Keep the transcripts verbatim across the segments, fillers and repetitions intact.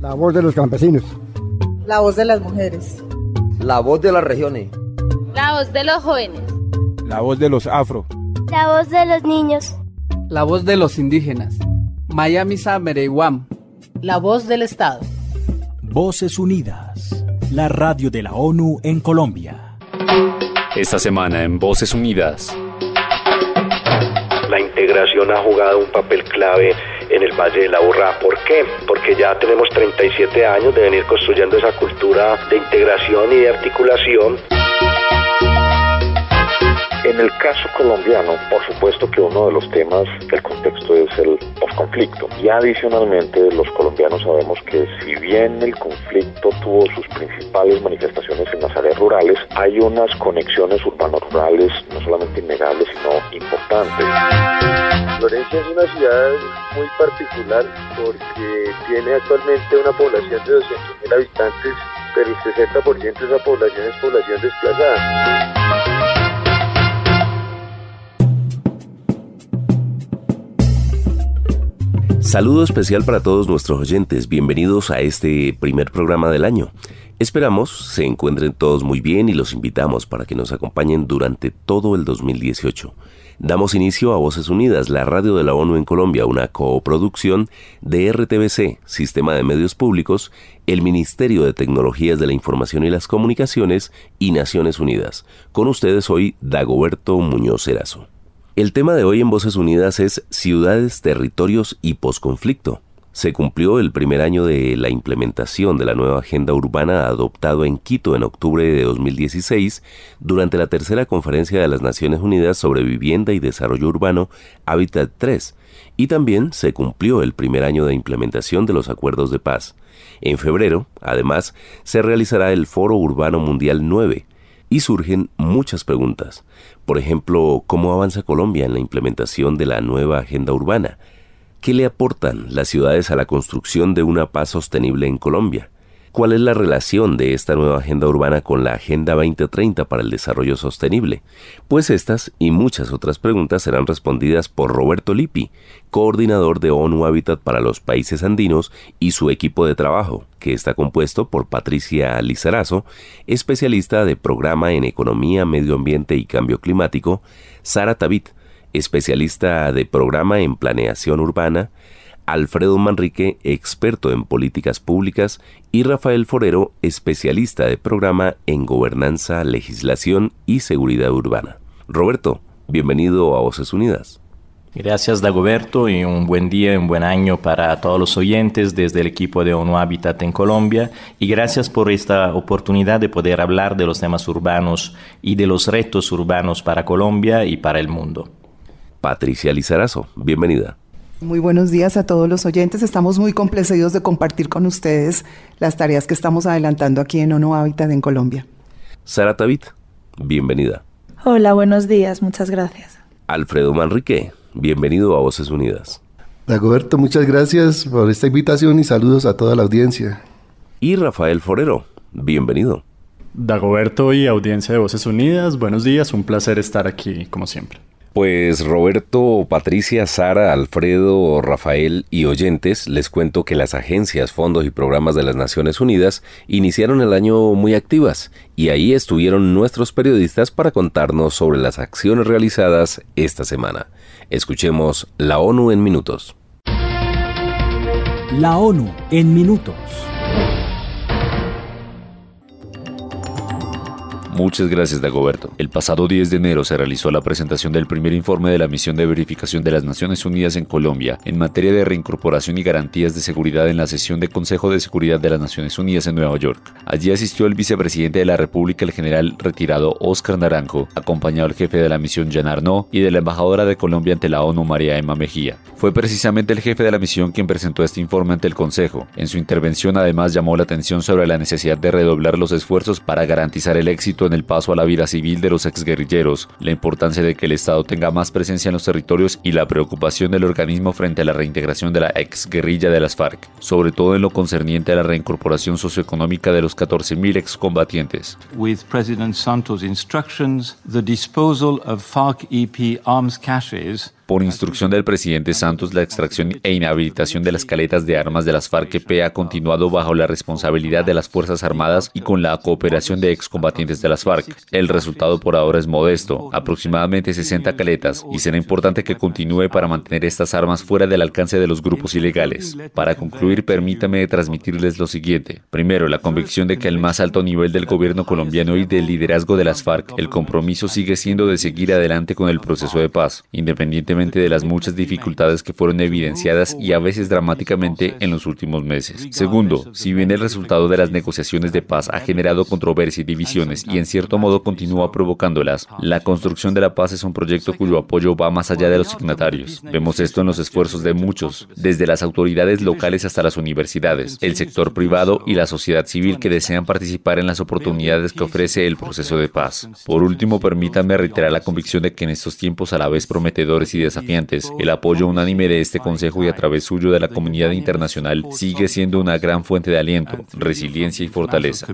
La voz de los campesinos. La voz de las mujeres. La voz de las regiones. La voz de los jóvenes. La voz de los afro. La voz de los niños. La voz de los indígenas. Miami Samereyuam. La voz del Estado. Voces Unidas, la radio de la ONU en Colombia. Esta semana en Voces Unidas. La integración ha jugado un papel clave en el Valle del Aburrá. ¿Por qué? Porque ya tenemos treinta y siete años de venir construyendo esa cultura de integración y de articulación. En el caso colombiano, por supuesto que uno de los temas del contexto es el posconflicto. Y adicionalmente, los colombianos sabemos que si bien el conflicto tuvo sus principales manifestaciones en las áreas rurales, hay unas conexiones urbanos-rurales no solamente innegables, sino importantes. Florencia es una ciudad muy particular porque tiene actualmente una población de doscientos mil habitantes, pero el sesenta por ciento de esa población es población desplazada. Saludo especial para todos nuestros oyentes, bienvenidos a este primer programa del año. Esperamos se encuentren todos muy bien y los invitamos para que nos acompañen durante todo el dos mil dieciocho. Damos inicio a Voces Unidas, la radio de la ONU en Colombia, una coproducción de R T V C, Sistema de Medios Públicos, el Ministerio de Tecnologías de la Información y las Comunicaciones y Naciones Unidas. Con ustedes hoy, Dagoberto Muñoz Erazo. El tema de hoy en Voces Unidas es ciudades, territorios y posconflicto. Se cumplió el primer año de la implementación de la nueva agenda urbana adoptado en Quito en octubre de dos mil dieciséis durante la tercera conferencia de las Naciones Unidas sobre Vivienda y Desarrollo Urbano, Hábitat tres, y también se cumplió el primer año de implementación de los acuerdos de paz. En febrero, además, se realizará el Foro Urbano Mundial nueve, y surgen muchas preguntas. Por ejemplo, ¿cómo avanza Colombia en la implementación de la nueva agenda urbana? ¿Qué le aportan las ciudades a la construcción de una paz sostenible en Colombia? ¿Cuál es la relación de esta nueva agenda urbana con la Agenda veinte treinta para el desarrollo sostenible? Pues estas y muchas otras preguntas serán respondidas por Roberto Lippi, coordinador de ONU Hábitat para los países andinos, y su equipo de trabajo, que está compuesto por Patricia Lizarazo, especialista de programa en Economía, Medio Ambiente y Cambio Climático, Sara Tavit, especialista de programa en Planeación Urbana, Alfredo Manrique, experto en políticas públicas, y Rafael Forero, especialista de programa en gobernanza, legislación y seguridad urbana. Roberto, bienvenido a Voces Unidas. Gracias, Dagoberto, y un buen día y un buen año para todos los oyentes desde el equipo de ONU Hábitat en Colombia, y gracias por esta oportunidad de poder hablar de los temas urbanos y de los retos urbanos para Colombia y para el mundo. Patricia Lizarazo, bienvenida. Muy buenos días a todos los oyentes. Estamos muy complacidos de compartir con ustedes las tareas que estamos adelantando aquí en ONU Hábitat en Colombia. Sara Tavit, bienvenida. Hola, buenos días, muchas gracias. Alfredo Manrique, bienvenido a Voces Unidas. Dagoberto, muchas gracias por esta invitación y saludos a toda la audiencia. Y Rafael Forero, bienvenido. Dagoberto y audiencia de Voces Unidas, buenos días, un placer estar aquí como siempre. Pues Roberto, Patricia, Sara, Alfredo, Rafael y oyentes, les cuento que las agencias, fondos y programas de las Naciones Unidas iniciaron el año muy activas y ahí estuvieron nuestros periodistas para contarnos sobre las acciones realizadas esta semana. Escuchemos La ONU en minutos. La ONU en minutos. Muchas gracias, Dagoberto. El pasado diez de enero se realizó la presentación del primer informe de la Misión de Verificación de las Naciones Unidas en Colombia en materia de reincorporación y garantías de seguridad en la sesión del Consejo de Seguridad de las Naciones Unidas en Nueva York. Allí asistió el vicepresidente de la República, el general retirado Óscar Naranjo, acompañado del jefe de la misión Jean Arnaud y de la embajadora de Colombia ante la ONU, María Emma Mejía. Fue precisamente el jefe de la misión quien presentó este informe ante el Consejo. En su intervención, además, llamó la atención sobre la necesidad de redoblar los esfuerzos para garantizar el éxito en el paso a la vida civil de los exguerrilleros, la importancia de que el Estado tenga más presencia en los territorios y la preocupación del organismo frente a la reintegración de la exguerrilla de las FARC, sobre todo en lo concerniente a la reincorporación socioeconómica de los catorce mil excombatientes. With President Santos' instructions, the disposal of FARC-E P arms caches Por instrucción del presidente Santos, la extracción e inhabilitación de las caletas de armas de las FARC-E P ha continuado bajo la responsabilidad de las Fuerzas Armadas y con la cooperación de excombatientes de las FARC. El resultado por ahora es modesto, aproximadamente sesenta caletas, y será importante que continúe para mantener estas armas fuera del alcance de los grupos ilegales. Para concluir, permítame transmitirles lo siguiente. Primero, la convicción de que al más alto nivel del gobierno colombiano y del liderazgo de las FARC, el compromiso sigue siendo de seguir adelante con el proceso de paz, independientemente de las muchas dificultades que fueron evidenciadas y a veces dramáticamente en los últimos meses. Segundo, si bien el resultado de las negociaciones de paz ha generado controversia y divisiones y en cierto modo continúa provocándolas, la construcción de la paz es un proyecto cuyo apoyo va más allá de los signatarios. Vemos esto en los esfuerzos de muchos, desde las autoridades locales hasta las universidades, el sector privado y la sociedad civil que desean participar en las oportunidades que ofrece el proceso de paz. Por último, permítanme reiterar la convicción de que en estos tiempos a la vez prometedores y desafiantes, el apoyo unánime de este Consejo y a través suyo de la comunidad internacional sigue siendo una gran fuente de aliento, resiliencia y fortaleza.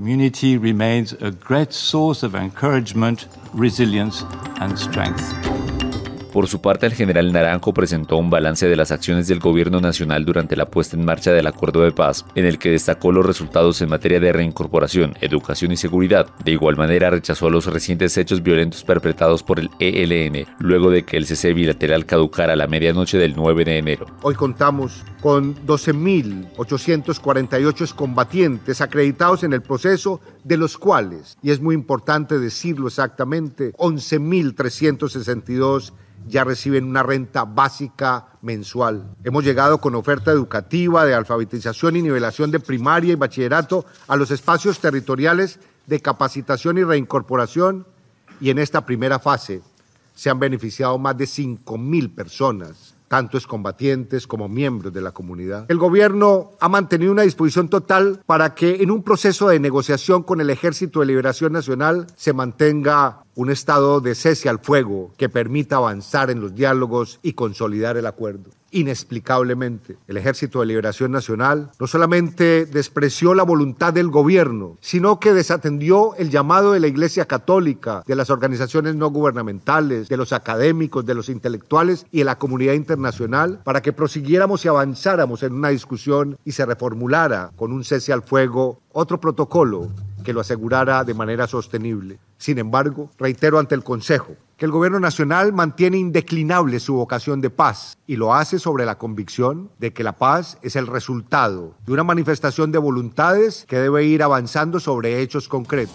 Por su parte, el general Naranjo presentó un balance de las acciones del gobierno nacional durante la puesta en marcha del acuerdo de paz, en el que destacó los resultados en materia de reincorporación, educación y seguridad. De igual manera, rechazó los recientes hechos violentos perpetrados por el E L N, luego de que el cese bilateral caducara a la medianoche del nueve de enero. Hoy contamos con doce mil ochocientos cuarenta y ocho excombatientes acreditados en el proceso, de los cuales, y es muy importante decirlo exactamente, once mil trescientos sesenta y dos ya reciben una renta básica mensual. Hemos llegado con oferta educativa, de alfabetización y nivelación de primaria y bachillerato a los espacios territoriales de capacitación y reincorporación, y en esta primera fase se han beneficiado más de cinco mil personas, tanto excombatientes como miembros de la comunidad. El gobierno ha mantenido una disposición total para que en un proceso de negociación con el Ejército de Liberación Nacional se mantenga un estado de cese al fuego que permita avanzar en los diálogos y consolidar el acuerdo. Inexplicablemente, el Ejército de Liberación Nacional no solamente despreció la voluntad del gobierno, sino que desatendió el llamado de la Iglesia Católica, de las organizaciones no gubernamentales, de los académicos, de los intelectuales y de la comunidad internacional para que prosiguiéramos y avanzáramos en una discusión y se reformulara con un cese al fuego otro protocolo que lo asegurara de manera sostenible. Sin embargo, reitero ante el Consejo que el Gobierno Nacional mantiene indeclinable su vocación de paz y lo hace sobre la convicción de que la paz es el resultado de una manifestación de voluntades que debe ir avanzando sobre hechos concretos.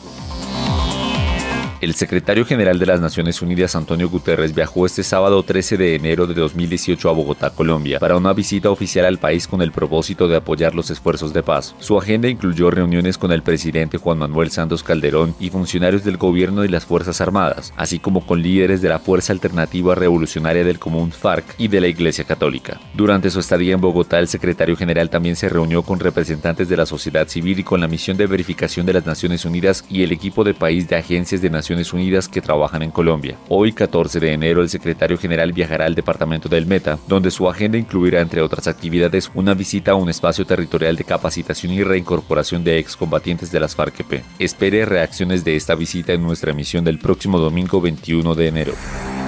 El secretario general de las Naciones Unidas, Antonio Guterres, viajó este sábado trece de enero de dos mil dieciocho a Bogotá, Colombia, para una visita oficial al país con el propósito de apoyar los esfuerzos de paz. Su agenda incluyó reuniones con el presidente Juan Manuel Santos Calderón y funcionarios del gobierno y las Fuerzas Armadas, así como con líderes de la Fuerza Alternativa Revolucionaria del Común FARC y de la Iglesia Católica. Durante su estadía en Bogotá, el secretario general también se reunió con representantes de la sociedad civil y con la misión de verificación de las Naciones Unidas y el equipo de país de agencias de Naciones Unidas que trabajan en Colombia. Hoy, catorce de enero, el secretario general viajará al departamento del Meta, donde su agenda incluirá, entre otras actividades, una visita a un espacio territorial de capacitación y reincorporación de excombatientes de las FARC-E P. Espere reacciones de esta visita en nuestra emisión del próximo domingo veintiuno de enero.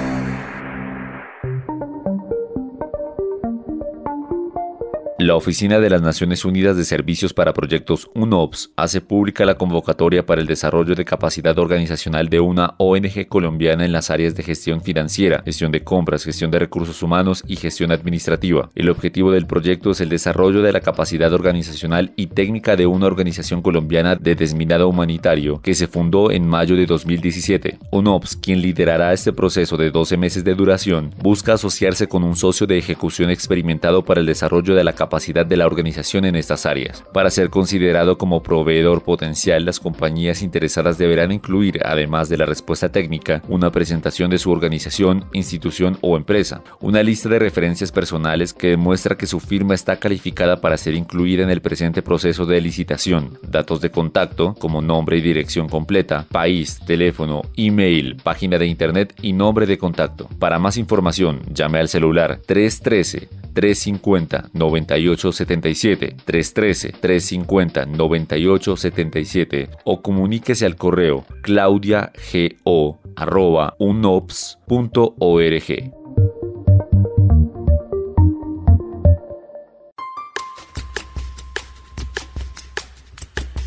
La Oficina de las Naciones Unidas de Servicios para Proyectos U N O P S hace pública la convocatoria para el desarrollo de capacidad organizacional de una O N G colombiana en las áreas de gestión financiera, gestión de compras, gestión de recursos humanos y gestión administrativa. El objetivo del proyecto es el desarrollo de la capacidad organizacional y técnica de una organización colombiana de desminado humanitario que se fundó en mayo de dos mil diecisiete. U N O P S, quien liderará este proceso de doce meses de duración, busca asociarse con un socio de ejecución experimentado para el desarrollo de la capacidad capacidad de la organización en estas áreas. Para ser considerado como proveedor potencial, las compañías interesadas deberán incluir, además de la respuesta técnica, una presentación de su organización, institución o empresa, una lista de referencias personales que demuestra que su firma está calificada para ser incluida en el presente proceso de licitación, datos de contacto como nombre y dirección completa, país, teléfono, email, página de internet y nombre de contacto. Para más información, llame al celular tres uno tres, tres cinco cero, nueve ocho siete siete, tres uno tres, tres cinco cero, nueve ocho siete siete o comuníquese al correo claudiago arroba unops punto org.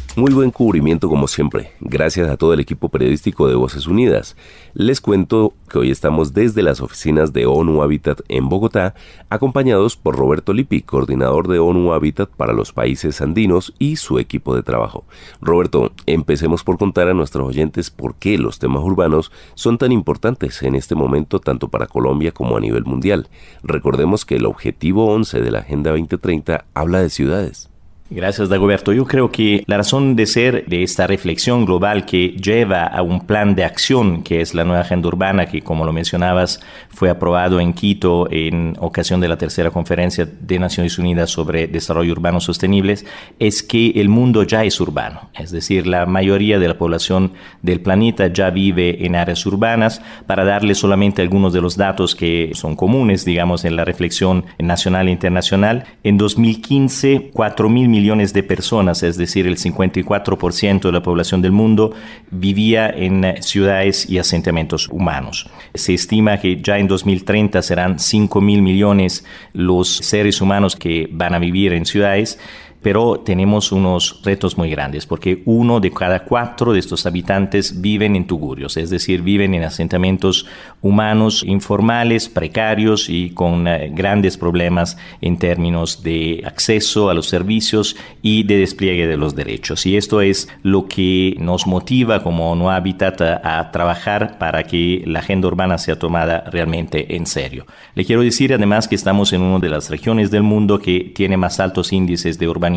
Muy buen cubrimiento como siempre, gracias a todo el equipo periodístico de Voces Unidas. Les cuento que hoy estamos desde las oficinas de ONU Habitat en Bogotá, acompañados por Roberto Lippi, coordinador de ONU Habitat para los países andinos y su equipo de trabajo. Roberto, empecemos por contar a nuestros oyentes por qué los temas urbanos son tan importantes en este momento tanto para Colombia como a nivel mundial. Recordemos que el objetivo once de la Agenda veinte treinta habla de ciudades. Gracias, Dagoberto. Yo creo que la razón de ser de esta reflexión global que lleva a un plan de acción, que es la nueva agenda urbana, que como lo mencionabas, fue aprobado en Quito en ocasión de la tercera conferencia de Naciones Unidas sobre desarrollo urbano sostenibles, es que el mundo ya es urbano. Es decir, la mayoría de la población del planeta ya vive en áreas urbanas. Para darle solamente algunos de los datos que son comunes, digamos, en la reflexión nacional e internacional, en dos mil quince, cuatro mil millones millones de personas, es decir, el cincuenta y cuatro por ciento de la población del mundo, vivía en ciudades y asentamientos humanos. Se estima que ya en dos mil treinta serán cinco mil millones los seres humanos que van a vivir en ciudades. Pero tenemos unos retos muy grandes, porque uno de cada cuatro de estos habitantes viven en tugurios, es decir, viven en asentamientos humanos informales, precarios y con eh, grandes problemas en términos de acceso a los servicios y de despliegue de los derechos. Y esto es lo que nos motiva como ONU Habitat a, a trabajar para que la agenda urbana sea tomada realmente en serio. Le quiero decir además que estamos en una de las regiones del mundo que tiene más altos índices de urbanización.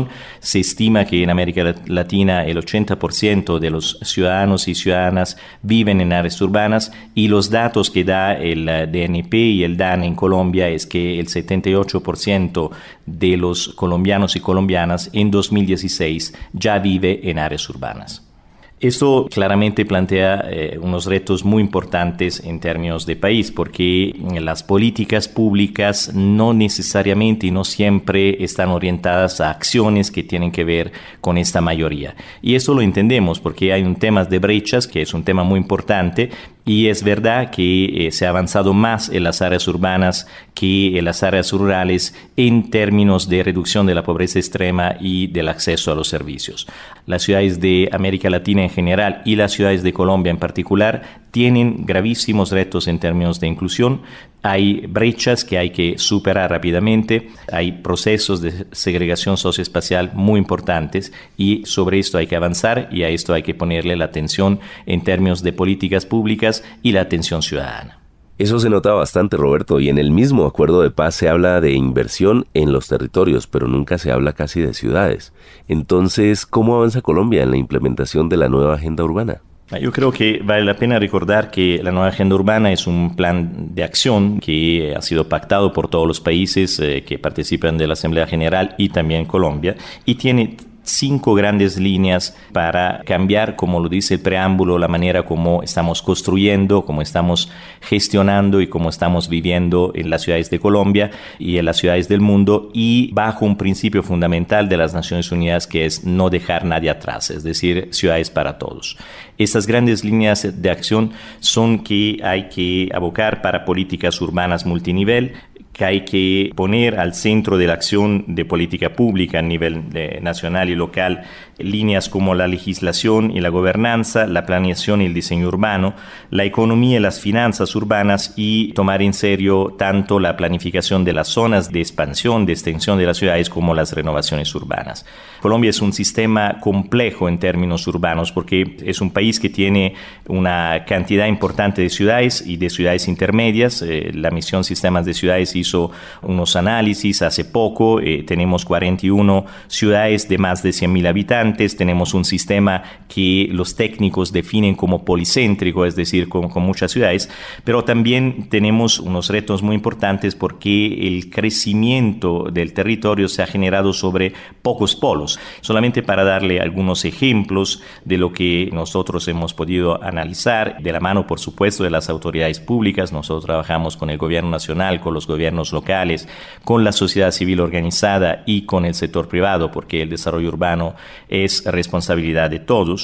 Se estima que en América Latina el ochenta por ciento de los ciudadanos y ciudadanas viven en áreas urbanas, y los datos que da el D N P y el D A N en Colombia es que el setenta y ocho por ciento de los colombianos y colombianas en dos mil dieciséis ya vive en áreas urbanas. Esto claramente plantea eh, unos retos muy importantes en términos de país, porque las políticas públicas no necesariamente y no siempre están orientadas a acciones que tienen que ver con esta mayoría. Y eso lo entendemos porque hay un tema de brechas, que es un tema muy importante, y es verdad que eh, se ha avanzado más en las áreas urbanas que en las áreas rurales en términos de reducción de la pobreza extrema y del acceso a los servicios. Las ciudades de América Latina en general y las ciudades de Colombia en particular tienen gravísimos retos en términos de inclusión. Hay brechas que hay que superar rápidamente, hay procesos de segregación socioespacial muy importantes, y sobre esto hay que avanzar y a esto hay que ponerle la atención en términos de políticas públicas y la atención ciudadana. Eso se nota bastante, Roberto, y en el mismo acuerdo de paz se habla de inversión en los territorios, pero nunca se habla casi de ciudades. Entonces, ¿cómo avanza Colombia en la implementación de la nueva agenda urbana? Yo creo que vale la pena recordar que la nueva agenda urbana es un plan de acción que ha sido pactado por todos los países eh, que participan de la Asamblea General y también Colombia, y tiene cinco grandes líneas para cambiar, como lo dice el preámbulo, la manera como estamos construyendo, cómo estamos gestionando y cómo estamos viviendo en las ciudades de Colombia y en las ciudades del mundo, y bajo un principio fundamental de las Naciones Unidas, que es no dejar nadie atrás, es decir, ciudades para todos. Estas grandes líneas de acción son que hay que abocar para políticas urbanas multinivel, que hay que poner al centro de la acción de política pública a nivel eh, nacional y local líneas como la legislación y la gobernanza, la planeación y el diseño urbano, la economía y las finanzas urbanas, y tomar en serio tanto la planificación de las zonas de expansión, de extensión de las ciudades, como las renovaciones urbanas. Colombia es un sistema complejo en términos urbanos porque es un país que tiene una cantidad importante de ciudades y de ciudades intermedias. Eh, la misión Sistemas de Ciudades hizo unos análisis hace poco. Eh, tenemos cuarenta y una ciudades de más de cien mil habitantes. Tenemos un sistema que los técnicos definen como policéntrico, es decir, con, con muchas ciudades, pero también tenemos unos retos muy importantes porque el crecimiento del territorio se ha generado sobre pocos polos. Solamente para darle algunos ejemplos de lo que nosotros hemos podido analizar, de la mano, por supuesto, de las autoridades públicas. Nosotros trabajamos con el gobierno nacional, con los gobiernos locales, con la sociedad civil organizada y con el sector privado, porque el desarrollo urbano es responsabilidad de todos.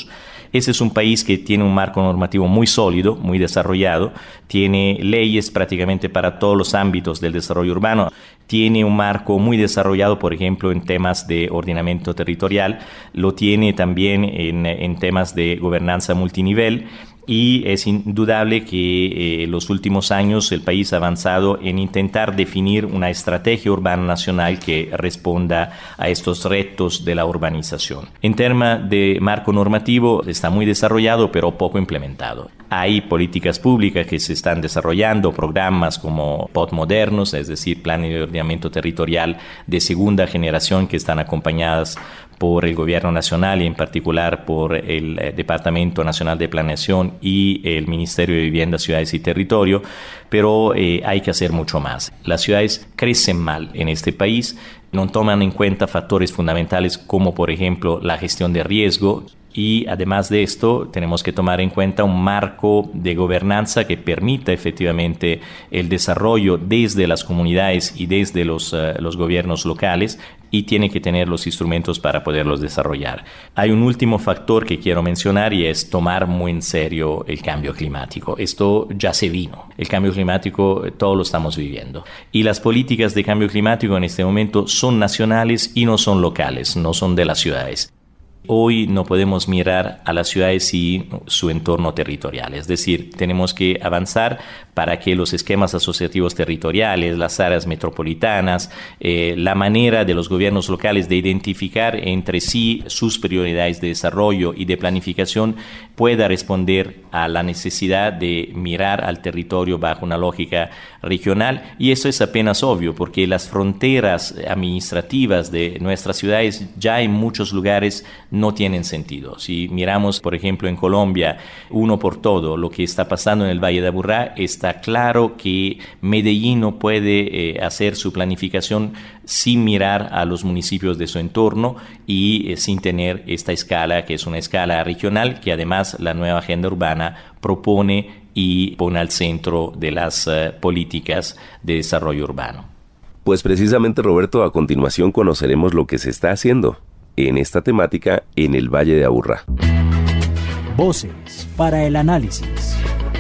Ese es un país que tiene un marco normativo muy sólido, muy desarrollado, tiene leyes prácticamente para todos los ámbitos del desarrollo urbano, tiene un marco muy desarrollado, por ejemplo, en temas de ordenamiento territorial, lo tiene también en, en temas de gobernanza multinivel. Y es indudable que en eh, los últimos años el país ha avanzado en intentar definir una estrategia urbana nacional que responda a estos retos de la urbanización. En temas de marco normativo está muy desarrollado pero poco implementado. Hay políticas públicas que se están desarrollando, programas como P O T modernos, es decir, planes de ordenamiento territorial de segunda generación que están acompañadas por el Gobierno Nacional y en particular por el eh, Departamento Nacional de Planeación y el Ministerio de Vivienda, Ciudades y Territorio, pero eh, hay que hacer mucho más. Las ciudades crecen mal en este país, no toman en cuenta factores fundamentales como por ejemplo la gestión de riesgo. Y además de esto, tenemos que tomar en cuenta un marco de gobernanza que permita efectivamente el desarrollo desde las comunidades y desde los, uh, los gobiernos locales, y tiene que tener los instrumentos para poderlos desarrollar. Hay un último factor que quiero mencionar y es tomar muy en serio el cambio climático. Esto ya se vino. El cambio climático todos lo estamos viviendo. Y las políticas de cambio climático en este momento son nacionales y no son locales, no son de las ciudades. Hoy no podemos mirar a las ciudades y su entorno territorial, es decir, tenemos que avanzar para que los esquemas asociativos territoriales, las áreas metropolitanas, eh, la manera de los gobiernos locales de identificar entre sí sus prioridades de desarrollo y de planificación pueda responder a la necesidad de mirar al territorio bajo una lógica regional, y eso es apenas obvio porque las fronteras administrativas de nuestras ciudades ya en muchos lugares no tienen sentido. Si miramos, por ejemplo, en Colombia, uno por todo, lo que está pasando en el Valle de Aburrá, está claro que Medellín no puede eh, hacer su planificación sin mirar a los municipios de su entorno y eh, sin tener esta escala, que es una escala regional, que además la nueva agenda urbana propone y pone al centro de las uh, políticas de desarrollo urbano. Pues precisamente, Roberto, a continuación conoceremos lo que se está haciendo en esta temática en el Valle de Aburrá. Voces para el análisis.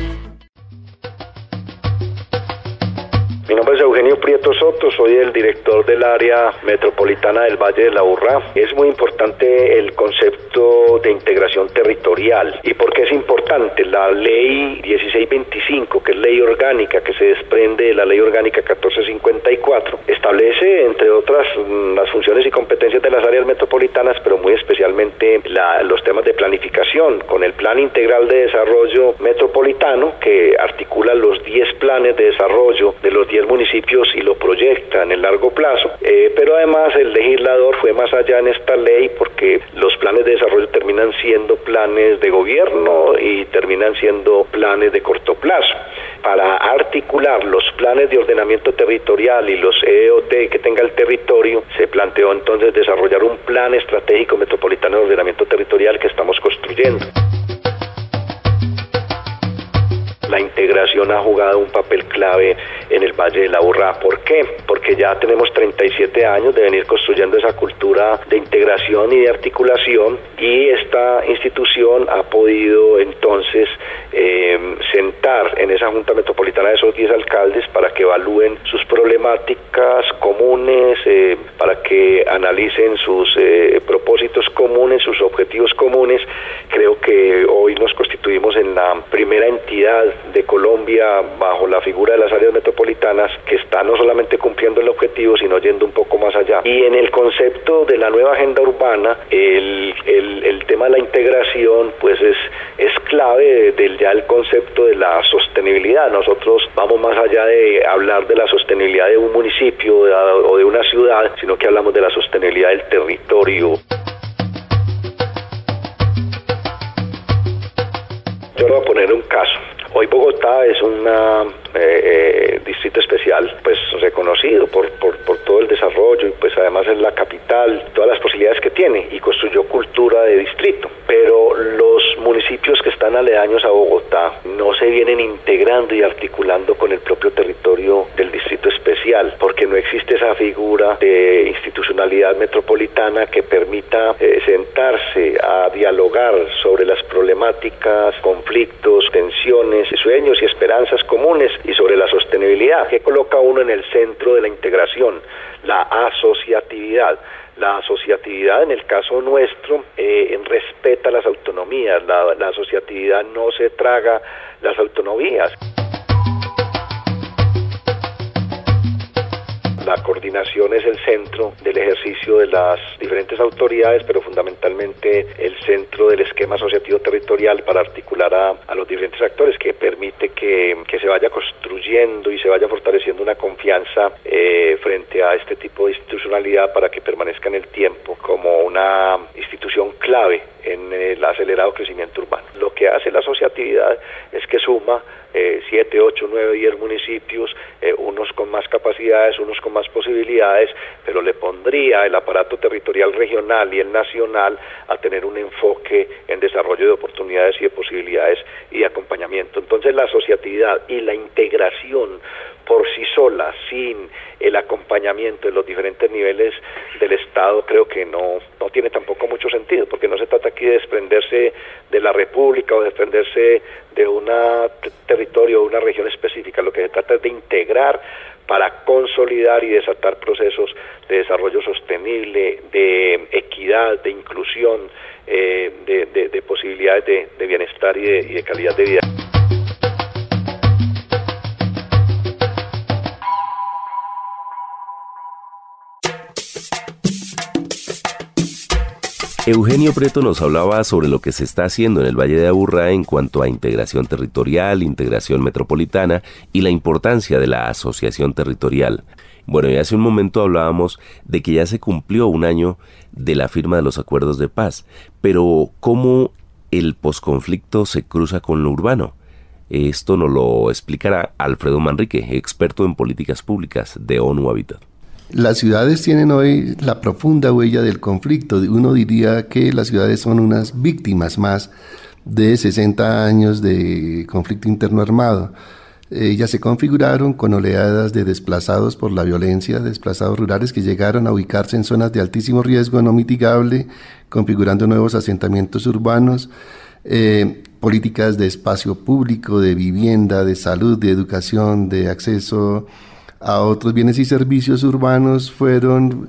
Mi nombre es Eugenio Prieto Soto, soy el director del área metropolitana del Valle del Aburrá. Es muy importante el concepto de integración territorial. ¿Y por qué es importante? La ley dieciséis veinticinco, que es ley orgánica, que se desprende de la ley orgánica catorce cincuenta y cuatro, establece, entre otras, las funciones y competencias de las áreas metropolitanas, pero muy especialmente la, los temas de planificación, con el Plan Integral de Desarrollo Metropolitano, que articula los diez planes de desarrollo de los diez municipios y lo proyecta en el largo plazo, eh, pero además el legislador fue más allá en esta ley porque los planes de desarrollo terminan siendo planes de gobierno y terminan siendo planes de corto plazo. Para articular los planes de ordenamiento territorial y los E O T que tenga el territorio, se planteó entonces desarrollar un plan estratégico metropolitano de ordenamiento territorial que estamos construyendo. La integración ha jugado un papel clave en el Valle del Aburrá. ¿Por qué? Porque ya tenemos treinta y siete años de venir construyendo esa cultura de integración y de articulación, y esta institución ha podido entonces eh, sentar en esa Junta Metropolitana de esos diez alcaldes para que evalúen sus problemáticas comunes, eh, para que analicen sus eh, propósitos comunes, sus objetivos comunes. Creo que hoy nos constituimos en la primera entidad de Colombia bajo la figura de las áreas metropolitanas que está no solamente cumpliendo el objetivo, sino yendo un poco más allá. Y en el concepto de la nueva agenda urbana, el, el, el tema de la integración pues es, es clave del ya el concepto de la sostenibilidad. Nosotros vamos más allá de hablar de la sostenibilidad de un municipio de, o de una ciudad, sino que hablamos de la sostenibilidad del territorio. Yo le voy a poner un caso. Hoy Bogotá es un eh, eh, distrito especial, pues reconocido por, por, por todo el desarrollo y pues además es la capital, todas las posibilidades que tiene y construyó cultura de distrito, pero los municipios que están aledaños a Bogotá no se vienen integrando y articulando con el propio territorio del distrito especial, porque no existe esa figura de institucionalidad metropolitana que permita eh, sentarse a dialogar sobre las problemáticas, conflictos, tensiones, sueños y esperanzas comunes y sobre la sostenibilidad, que coloca uno en el centro de la integración, la asociatividad. La asociatividad, en el caso nuestro, eh, respeta las autonomías, la, la asociatividad no se traga las autonomías. La coordinación es el centro del ejercicio de las diferentes autoridades, pero fundamentalmente el centro del esquema asociativo territorial para articular a, a los diferentes actores, que permite que, que se vaya construyendo y se vaya fortaleciendo una confianza eh, frente a este tipo de institucionalidad para que permanezca en el tiempo como una institución clave en el acelerado crecimiento urbano. Lo que hace la asociatividad es que suma eh, siete, ocho, nueve, diez municipios, eh, unos con más capacidades, unos con más posibilidades, pero le pondría el aparato territorial regional y el nacional a tener un enfoque en desarrollo de oportunidades y de posibilidades y de acompañamiento. Entonces la asociatividad y la integración por sí sola, sin el acompañamiento de los diferentes niveles del Estado, creo que no, no tiene tampoco mucho sentido, porque no se trata aquí de desprenderse de la República o desprenderse de un territorio o una región específica. Lo que se trata es de integrar para consolidar y desatar procesos de desarrollo sostenible, de equidad, de inclusión, eh, de, de, de posibilidades de, de bienestar y de, y de calidad de vida. Eugenio Preto nos hablaba sobre lo que se está haciendo en el Valle de Aburrá en cuanto a integración territorial, integración metropolitana y la importancia de la asociación territorial. Bueno, y hace un momento hablábamos de que ya se cumplió un año de la firma de los acuerdos de paz, pero ¿cómo el posconflicto se cruza con lo urbano? Esto nos lo explicará Alfredo Manrique, experto en políticas públicas de ONU Habitat. Las ciudades tienen hoy la profunda huella del conflicto. Uno diría que las ciudades son unas víctimas más de sesenta años de conflicto interno armado. Ellas se configuraron con oleadas de desplazados por la violencia, desplazados rurales que llegaron a ubicarse en zonas de altísimo riesgo no mitigable, configurando nuevos asentamientos urbanos, eh, políticas de espacio público, de vivienda, de salud, de educación, de acceso a otros bienes y servicios urbanos fueron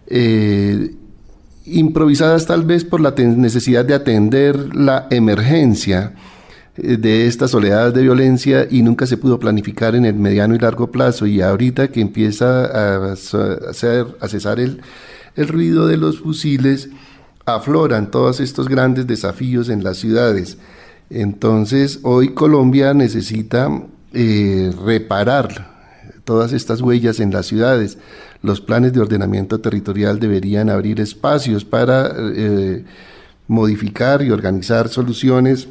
eh, improvisadas tal vez por la necesidad de atender la emergencia eh, de estas oleadas de violencia y nunca se pudo planificar en el mediano y largo plazo, y ahorita que empieza a, hacer, a cesar el, el ruido de los fusiles, afloran todos estos grandes desafíos en las ciudades. Entonces hoy Colombia necesita eh, reparar todas estas huellas en las ciudades. Los planes de ordenamiento territorial deberían abrir espacios para eh, modificar y organizar soluciones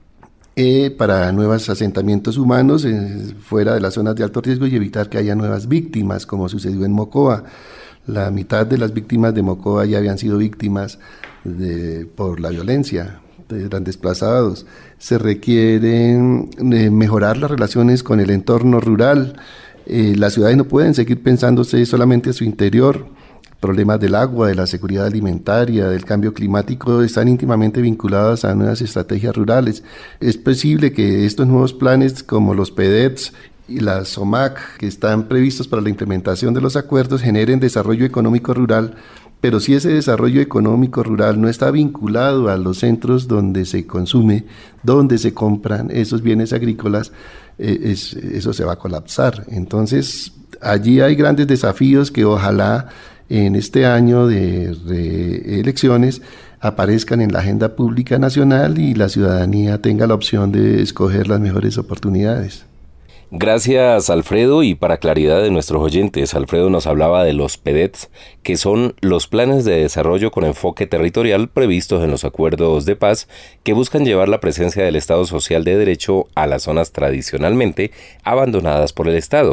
eh, para nuevos asentamientos humanos eh, fuera de las zonas de alto riesgo y evitar que haya nuevas víctimas, como sucedió en Mocoa. La mitad de las víctimas de Mocoa ya habían sido víctimas de, por la violencia, eran desplazados. Se requiere eh, mejorar las relaciones con el entorno rural. Eh, las ciudades no pueden seguir pensándose solamente a su interior. Problemas del agua, de la seguridad alimentaria, del cambio climático están íntimamente vinculados a nuevas estrategias rurales. Es posible que estos nuevos planes como los P D E Ts y la SOMAC, que están previstos para la implementación de los acuerdos, generen desarrollo económico rural, pero si ese desarrollo económico rural no está vinculado a los centros donde se consume, donde se compran esos bienes agrícolas, eh, es, eso se va a colapsar. Entonces, allí hay grandes desafíos que ojalá en este año de, de elecciones aparezcan en la agenda pública nacional y la ciudadanía tenga la opción de escoger las mejores oportunidades. Gracias, Alfredo, y para claridad de nuestros oyentes, Alfredo nos hablaba de los P D E Ts, que son los planes de desarrollo con enfoque territorial previstos en los acuerdos de paz que buscan llevar la presencia del Estado social de derecho a las zonas tradicionalmente abandonadas por el Estado.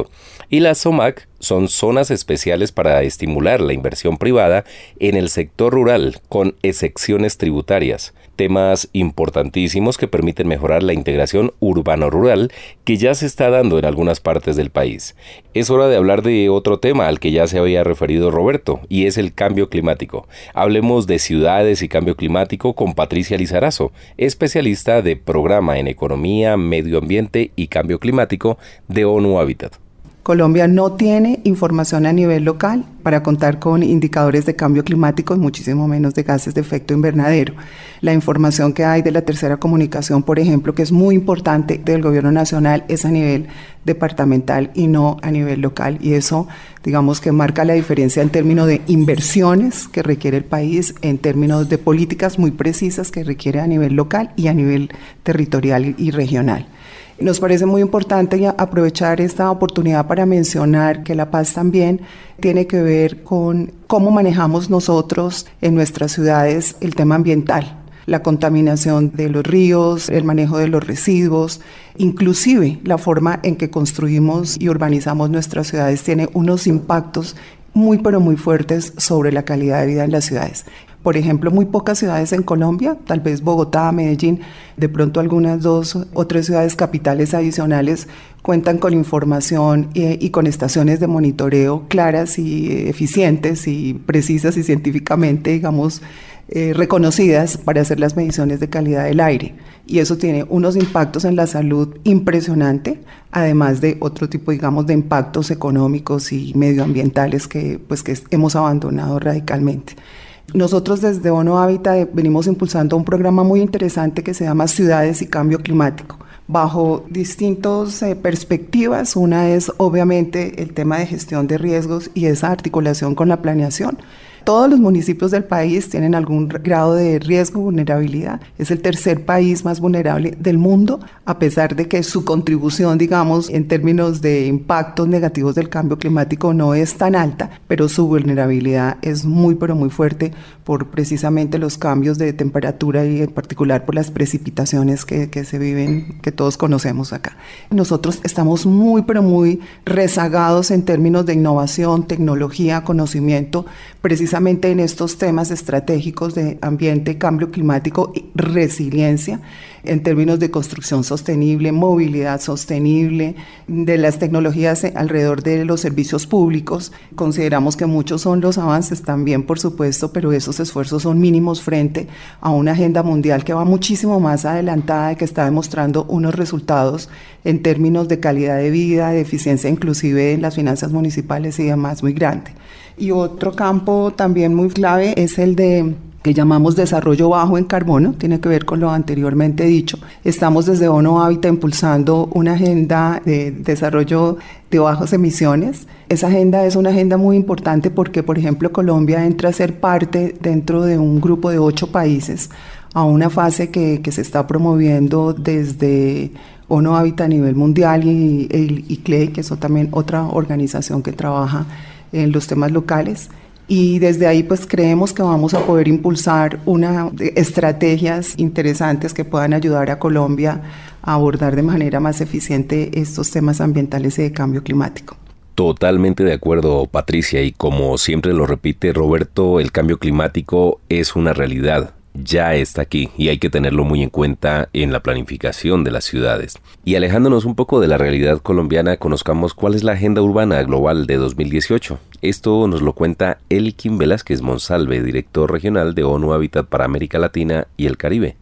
y las SOMAC son zonas especiales para estimular la inversión privada en el sector rural con exenciones tributarias, temas importantísimos que permiten mejorar la integración urbano-rural que ya se está dando en algunas partes del país. Es hora de hablar de otro tema al que ya se había referido Roberto, y es el cambio climático. Hablemos de ciudades y cambio climático con Patricia Lizarazo, especialista de Programa en Economía, Medio Ambiente y Cambio Climático de ONU Habitat. Colombia no tiene información a nivel local para contar con indicadores de cambio climático y muchísimo menos de gases de efecto invernadero. La información que hay de la tercera comunicación, por ejemplo, que es muy importante del gobierno nacional, es a nivel departamental y no a nivel local. Y eso, digamos que marca la diferencia en términos de inversiones que requiere el país, en términos de políticas muy precisas que requiere a nivel local y a nivel territorial y regional. Nos parece muy importante aprovechar esta oportunidad para mencionar que la paz también tiene que ver con cómo manejamos nosotros en nuestras ciudades el tema ambiental, la contaminación de los ríos, el manejo de los residuos, inclusive la forma en que construimos y urbanizamos nuestras ciudades tiene unos impactos muy pero muy fuertes sobre la calidad de vida en las ciudades. Por ejemplo, muy pocas ciudades en Colombia, tal vez Bogotá, Medellín, de pronto algunas dos o tres ciudades capitales adicionales cuentan con información y, y con estaciones de monitoreo claras y eficientes y precisas y científicamente, digamos, eh, reconocidas para hacer las mediciones de calidad del aire. Y eso tiene unos impactos en la salud impresionante, además de otro tipo, digamos, de impactos económicos y medioambientales que, pues, que hemos abandonado radicalmente. Nosotros desde ONU Habitat venimos impulsando un programa muy interesante que se llama Ciudades y Cambio Climático, bajo distintas eh, perspectivas. Una es obviamente el tema de gestión de riesgos y esa articulación con la planeación. Todos los municipios del país tienen algún grado de riesgo, vulnerabilidad. Es el tercer país más vulnerable del mundo, a pesar de que su contribución, digamos, en términos de impactos negativos del cambio climático no es tan alta, pero su vulnerabilidad es muy, pero muy fuerte por precisamente los cambios de temperatura y en particular por las precipitaciones que, que se viven, que todos conocemos acá. Nosotros estamos muy, pero muy rezagados en términos de innovación, tecnología, conocimiento, precisamente en estos temas estratégicos de ambiente, cambio climático y resiliencia en términos de construcción sostenible, movilidad sostenible, de las tecnologías alrededor de los servicios públicos. Consideramos que muchos son los avances también, por supuesto, pero esos esfuerzos son mínimos frente a una agenda mundial que va muchísimo más adelantada y que está demostrando unos resultados en términos de calidad de vida, de eficiencia inclusive en las finanzas municipales y demás muy grande. Y otro campo también muy clave es el de que llamamos desarrollo bajo en carbono, tiene que ver con lo anteriormente dicho. Estamos desde ONU Habitat impulsando una agenda de desarrollo de bajas emisiones. Esa agenda es una agenda muy importante porque, por ejemplo, Colombia entra a ser parte dentro de un grupo de ocho países a una fase que, que se está promoviendo desde ONU Habitat a nivel mundial y, y, y C L E I, que es también otra organización que trabaja en los temas locales. Y desde ahí pues creemos que vamos a poder impulsar una estrategias interesantes que puedan ayudar a Colombia a abordar de manera más eficiente estos temas ambientales y de cambio climático. Totalmente de acuerdo, Patricia, y como siempre lo repite Roberto, el cambio climático es una realidad. Ya está aquí y hay que tenerlo muy en cuenta en la planificación de las ciudades. Y alejándonos un poco de la realidad colombiana, conozcamos cuál es la Agenda Urbana Global de dos mil dieciocho. Esto nos lo cuenta Elkin Velázquez Monsalve, director regional de ONU Habitat para América Latina y el Caribe.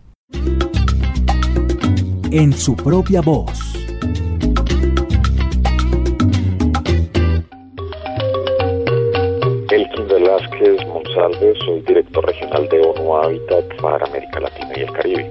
En su propia voz. Elkin Velázquez Monsalve, soy director regional de ONU Habitat para América Latina y el Caribe.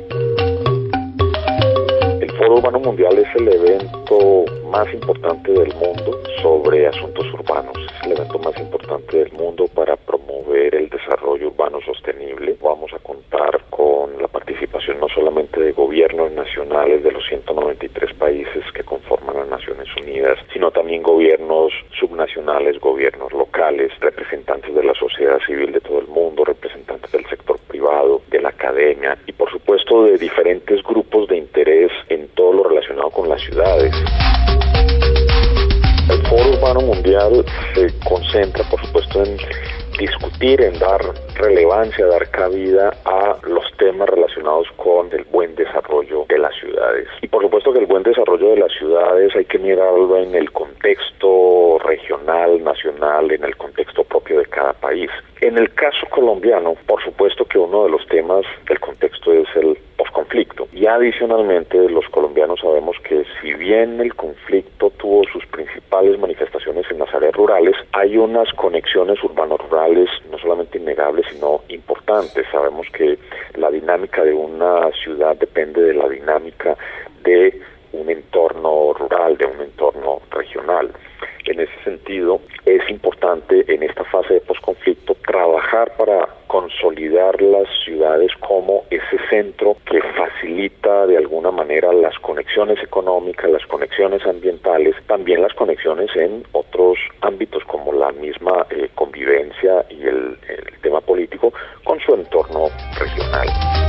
El Foro Urbano Mundial es el evento más importante del mundo sobre asuntos urbanos. Es el evento más importante del mundo para promover el desarrollo urbano sostenible. Vamos a contar con la participación no solamente de gobiernos nacionales de los ciento noventa y tres países que conforman las Naciones Unidas, sino también gobiernos subnacionales, gobiernos locales, representantes de la sociedad civil de todo el mundo, representantes del sector privado, de la academia y por supuesto de diferentes grupos de interés en todo lo relacionado con las ciudades. El Foro Urbano Mundial se concentra, por supuesto, en discutir, en dar relevancia, dar cabida a los temas relacionados con el buen desarrollo de las ciudades. Y por supuesto que el buen desarrollo de las ciudades hay que mirarlo en el contexto regional, nacional, en el contexto propio de cada país. En el caso colombiano, por supuesto que uno de los temas del contexto es el posconflicto. Y adicionalmente, los colombianos sabemos que si bien el conflicto tuvo sus principales manifestaciones en las áreas rurales, hay unas conexiones urbano-rurales no solamente innegables, sino importantes. Sabemos que la dinámica de una ciudad depende de la dinámica de un entorno rural, de un entorno regional. En ese sentido, es importante en esta fase de posconflicto trabajar para consolidar las ciudades como ese centro que facilita de alguna manera las conexiones económicas, las conexiones ambientales, también las conexiones en otros ámbitos como la misma eh, convivencia y el, el tema político con su entorno regional.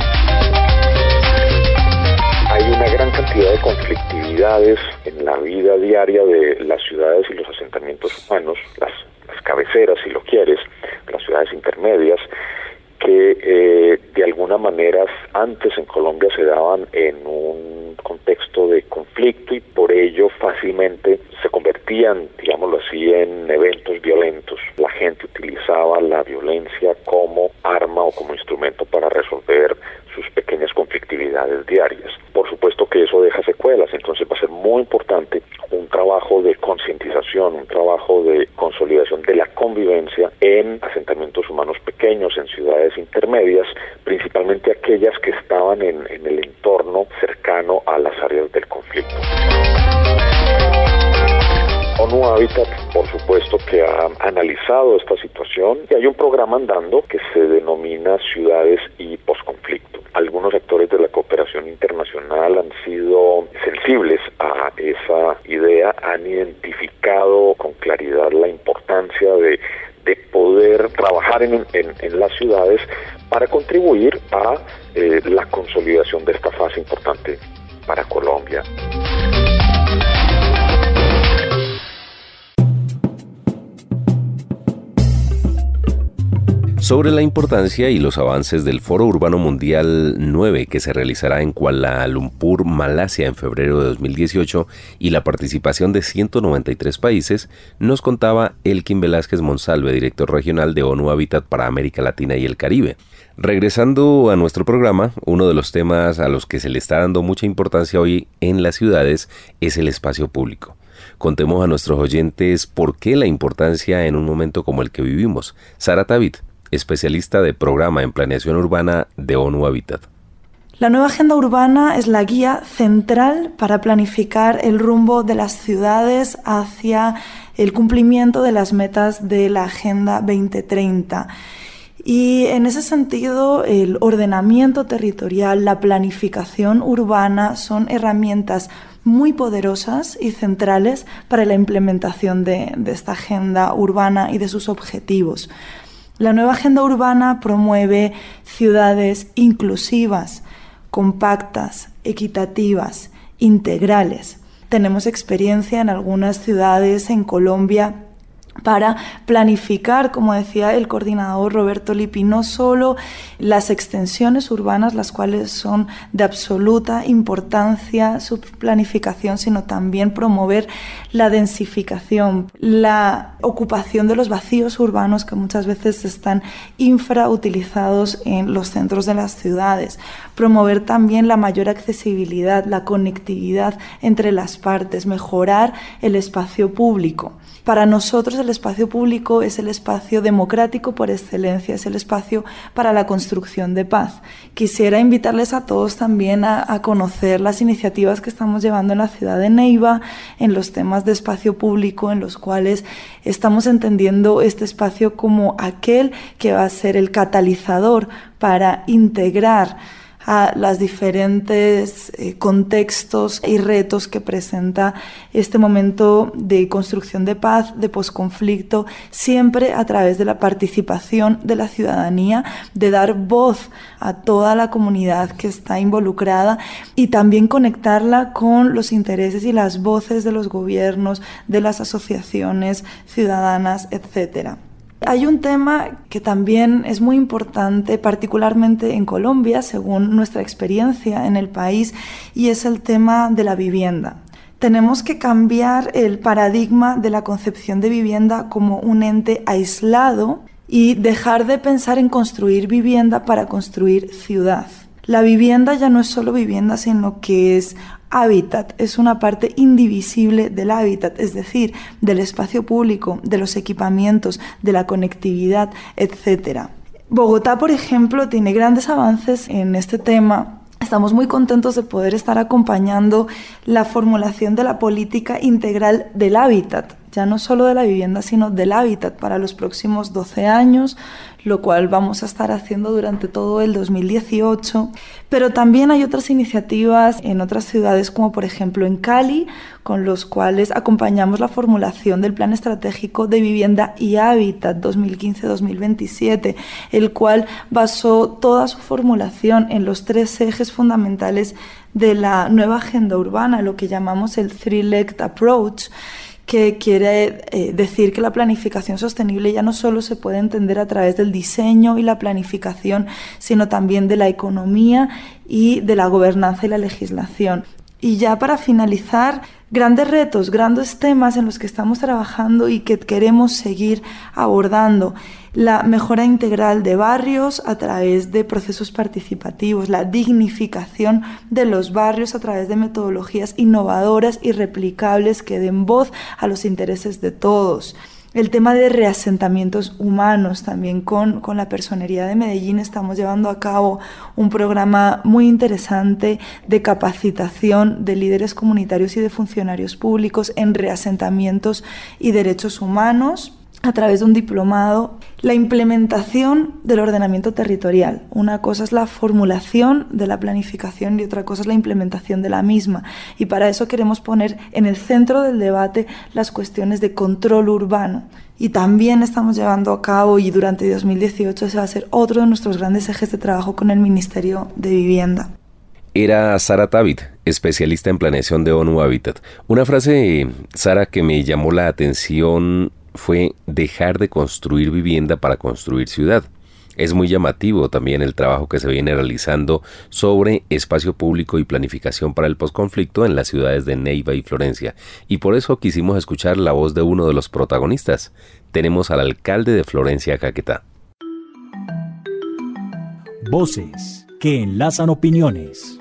Hay una gran cantidad de conflictividades en la vida diaria de las ciudades y los asentamientos humanos, las, las cabeceras, si lo quieres, las ciudades intermedias, que eh, de alguna manera antes en Colombia se daban en un contexto de conflicto y por ello fácilmente se convertían, digámoslo así, en eventos violentos. La gente utilizaba la violencia como arma o como instrumento para resolver sus pequeñas conflictividades diarias. Por supuesto que eso deja secuelas, entonces va a ser muy importante un trabajo de concientización, un trabajo de consolidación de la convivencia en asentamientos humanos pequeños, en ciudades intermedias, principalmente aquellas que estaban en, en el entorno cercano a las áreas del conflicto. ONU Habitat, por supuesto, que ha analizado esta situación y hay un programa andando que se denomina Ciudades y Posconflicto. Algunos actores de la cooperación internacional han sido sensibles a esa idea, han identificado con claridad la importancia de, de poder trabajar en, en, en las ciudades para contribuir a eh, la consolidación de esta fase importante para Colombia. Sobre la importancia y los avances del Foro Urbano Mundial nueve que se realizará en Kuala Lumpur, Malasia en febrero de dos mil dieciocho y la participación de ciento noventa y tres países, nos contaba Elkin Velázquez Monsalve, director regional de ONU Habitat para América Latina y el Caribe. Regresando a nuestro programa, uno de los temas a los que se le está dando mucha importancia hoy en las ciudades es el espacio público. Contemos a nuestros oyentes por qué la importancia en un momento como el que vivimos. Sara Tavit, especialista de programa en planeación urbana de ONU Habitat. La nueva agenda urbana es la guía central para planificar el rumbo de las ciudades hacia el cumplimiento de las metas de la Agenda veinte treinta. Y en ese sentido, el ordenamiento territorial, la planificación urbana son herramientas muy poderosas y centrales para la implementación de, de esta agenda urbana y de sus objetivos. La nueva agenda urbana promueve ciudades inclusivas, compactas, equitativas, integrales. Tenemos experiencia en algunas ciudades en Colombia para planificar, como decía el coordinador Roberto Lippi, no solo las extensiones urbanas, las cuales son de absoluta importancia su planificación, sino también promover la densificación, la ocupación de los vacíos urbanos que muchas veces están infrautilizados en los centros de las ciudades, promover también la mayor accesibilidad, la conectividad entre las partes, mejorar el espacio público. Para nosotros el espacio público es el espacio democrático por excelencia, es el espacio para la construcción de paz. Quisiera invitarles a todos también a, a conocer las iniciativas que estamos llevando en la ciudad de Neiva, en los temas de espacio público, en los cuales estamos entendiendo este espacio como aquel que va a ser el catalizador para integrar a los diferentes eh, contextos y retos que presenta este momento de construcción de paz, de posconflicto, siempre a través de la participación de la ciudadanía, de dar voz a toda la comunidad que está involucrada y también conectarla con los intereses y las voces de los gobiernos, de las asociaciones ciudadanas, etcétera. Hay un tema que también es muy importante, particularmente en Colombia, según nuestra experiencia en el país, y es el tema de la vivienda. Tenemos que cambiar el paradigma de la concepción de vivienda como un ente aislado y dejar de pensar en construir vivienda para construir ciudad. La vivienda ya no es solo vivienda, sino que es hábitat, es una parte indivisible del hábitat, es decir, del espacio público, de los equipamientos, de la conectividad, etcétera. Bogotá, por ejemplo, tiene grandes avances en este tema. Estamos muy contentos de poder estar acompañando la formulación de la política integral del hábitat, ya no solo de la vivienda, sino del hábitat para los próximos doce años, lo cual vamos a estar haciendo durante todo el dos mil dieciocho. Pero también hay otras iniciativas en otras ciudades, como por ejemplo en Cali, con los cuales acompañamos la formulación del Plan Estratégico de Vivienda y Hábitat dos mil quince a dos mil veintisiete, el cual basó toda su formulación en los tres ejes fundamentales de la nueva agenda urbana, lo que llamamos el Three-Legged Approach, que quiere eh, decir que la planificación sostenible ya no solo se puede entender a través del diseño y la planificación, sino también de la economía y de la gobernanza y la legislación. Y ya para finalizar, grandes retos, grandes temas en los que estamos trabajando y que queremos seguir abordando. La mejora integral de barrios a través de procesos participativos, la dignificación de los barrios a través de metodologías innovadoras y replicables que den voz a los intereses de todos. El tema de reasentamientos humanos, también con, con la Personería de Medellín estamos llevando a cabo un programa muy interesante de capacitación de líderes comunitarios y de funcionarios públicos en reasentamientos y derechos humanos a través de un diplomado. La implementación del ordenamiento territorial. Una cosa es la formulación de la planificación y otra cosa es la implementación de la misma. Y para eso queremos poner en el centro del debate las cuestiones de control urbano. Y también estamos llevando a cabo, y durante dos mil dieciocho se va a ser otro de nuestros grandes ejes de trabajo con el Ministerio de Vivienda. Era Sara Tavit, especialista en planeación de ONU Habitat. Una frase, Sara, que me llamó la atención fue dejar de construir vivienda para construir ciudad. Es muy llamativo también el trabajo que se viene realizando sobre espacio público y planificación para el posconflicto en las ciudades de Neiva y Florencia, y por eso quisimos escuchar la voz de uno de los protagonistas. Tenemos al alcalde de Florencia, Caquetá. Voces que enlazan opiniones.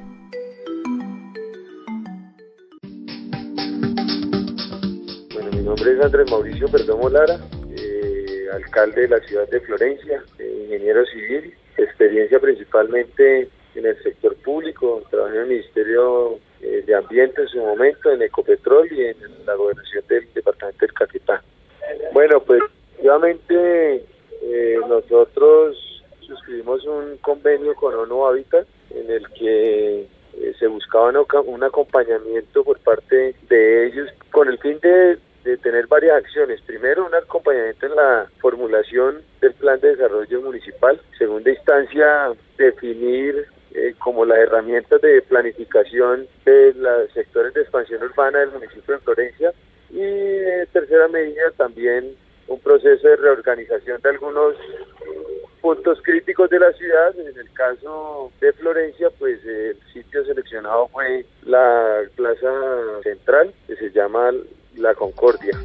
Mi nombre es Andrés Mauricio Perdomo Lara, eh, alcalde de la ciudad de Florencia, eh, ingeniero civil, experiencia principalmente en el sector público, trabajé en el Ministerio eh, de Ambiente en su momento, en Ecopetrol y en la gobernación del departamento del Caquetá. Bueno, pues obviamente eh, nosotros suscribimos un convenio con ONU Habitat en el que eh, se buscaba un acompañamiento por parte de ellos con el fin de de tener varias acciones. Primero, un acompañamiento en la formulación del plan de desarrollo municipal. Segunda instancia, definir eh, como las herramientas de planificación de los sectores de expansión urbana del municipio de Florencia. Y eh, tercera medida, también un proceso de reorganización de algunos puntos críticos de la ciudad. En el caso de Florencia, pues el sitio seleccionado fue la plaza central, que se llama La Concordia.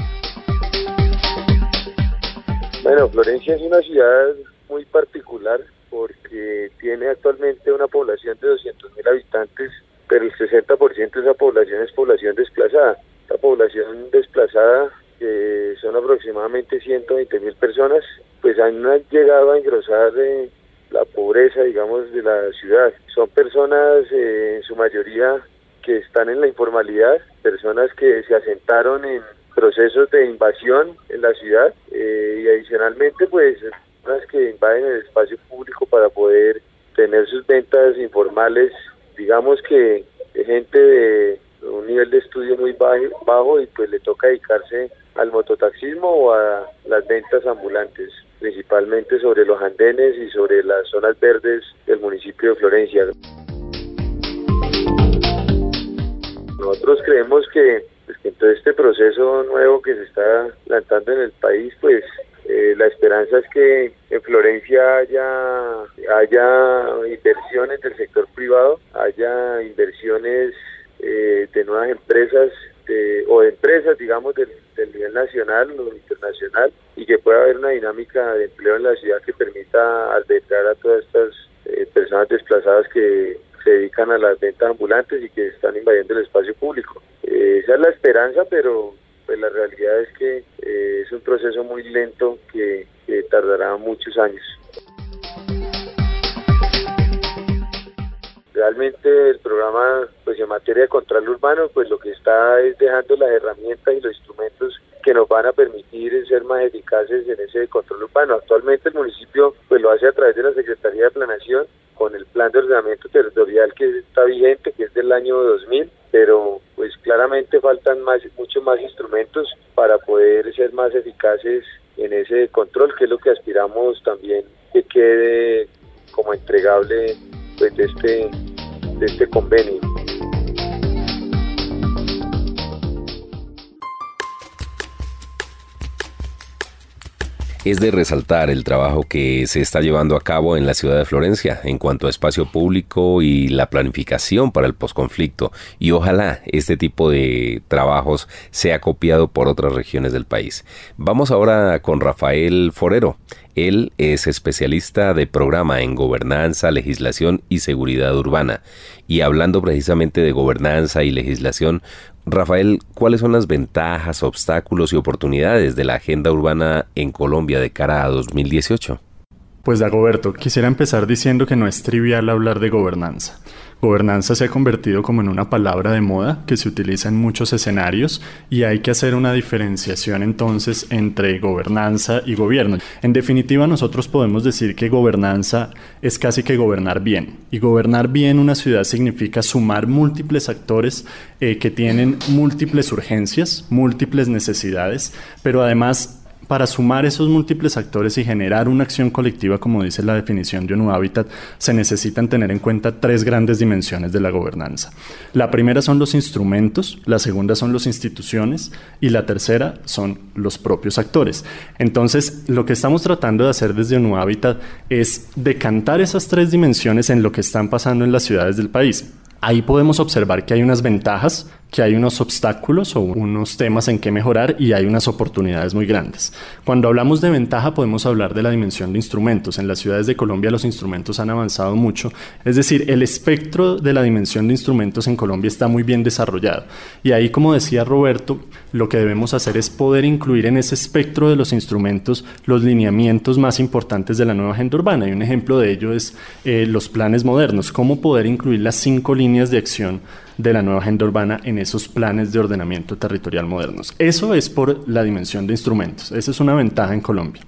Bueno, Florencia es una ciudad muy particular porque tiene actualmente una población de doscientos mil habitantes, pero el sesenta por ciento de esa población es población desplazada. Esta población desplazada, que son aproximadamente ciento veinte mil personas, pues han llegado a engrosar eh, la pobreza, digamos, de la ciudad. Son personas, eh, en su mayoría, que están en la informalidad, personas que se asentaron en procesos de invasión en la ciudad eh, y adicionalmente pues personas que invaden el espacio público para poder tener sus ventas informales, digamos que de gente de un nivel de estudio muy bajo, bajo y pues le toca dedicarse al mototaxismo o a las ventas ambulantes, principalmente sobre los andenes y sobre las zonas verdes del municipio de Florencia. Nosotros creemos que, pues, que en todo este proceso nuevo que se está lanzando en el país, pues eh, la esperanza es que en Florencia haya, haya inversiones del sector privado, haya inversiones eh, de nuevas empresas de, o de empresas, digamos, del, del nivel nacional o internacional, y que pueda haber una dinámica de empleo en la ciudad que permita albergar a todas estas eh, personas desplazadas que se dedican a las ventas ambulantes y que están invadiendo el espacio público. Eh, esa es la esperanza, pero pues la realidad es que eh, es un proceso muy lento que, que tardará muchos años. Realmente el programa, pues en materia de control urbano, pues lo que está es dejando las herramientas y los instrumentos que nos van a permitir ser más eficaces en ese control urbano. Actualmente el municipio pues lo hace a través de la Secretaría de Planeación, con el plan de ordenamiento territorial que está vigente, que es del año dos mil, pero pues claramente faltan más, muchos más instrumentos para poder ser más eficaces en ese control, que es lo que aspiramos también que quede como entregable pues de este, de este convenio. Es de resaltar el trabajo que se está llevando a cabo en la ciudad de Florencia en cuanto a espacio público y la planificación para el posconflicto, y ojalá este tipo de trabajos sea copiado por otras regiones del país. Vamos ahora con Rafael Forero. Él es especialista de programa en gobernanza, legislación y seguridad urbana. Y hablando precisamente de gobernanza y legislación, Rafael, ¿cuáles son las ventajas, obstáculos y oportunidades de la agenda urbana en Colombia de cara a dos mil dieciocho? Pues Dagoberto, quisiera empezar diciendo que no es trivial hablar de gobernanza. Gobernanza se ha convertido como en una palabra de moda que se utiliza en muchos escenarios, y hay que hacer una diferenciación entonces entre gobernanza y gobierno. En definitiva, nosotros podemos decir que gobernanza es casi que gobernar bien, y gobernar bien una ciudad significa sumar múltiples actores eh, que tienen múltiples urgencias, múltiples necesidades, pero además para sumar esos múltiples actores y generar una acción colectiva, como dice la definición de ONU Habitat, se necesitan tener en cuenta tres grandes dimensiones de la gobernanza. La primera son los instrumentos, la segunda son las instituciones y la tercera son los propios actores. Entonces, lo que estamos tratando de hacer desde ONU Habitat es decantar esas tres dimensiones en lo que están pasando en las ciudades del país. Ahí podemos observar que hay unas ventajas, que hay unos obstáculos o unos temas en que mejorar, y hay unas oportunidades muy grandes. Cuando hablamos de ventaja podemos hablar de la dimensión de instrumentos. En las ciudades de Colombia los instrumentos han avanzado mucho, es decir, el espectro de la dimensión de instrumentos en Colombia está muy bien desarrollado, y ahí, como decía Roberto, lo que debemos hacer es poder incluir en ese espectro de los instrumentos los lineamientos más importantes de la nueva agenda urbana, y un ejemplo de ello es eh, los planes modernos, cómo poder incluir las cinco líneas de acción de la nueva agenda urbana en esos planes de ordenamiento territorial modernos. Eso es por la dimensión de instrumentos. Esa es una ventaja en Colombia.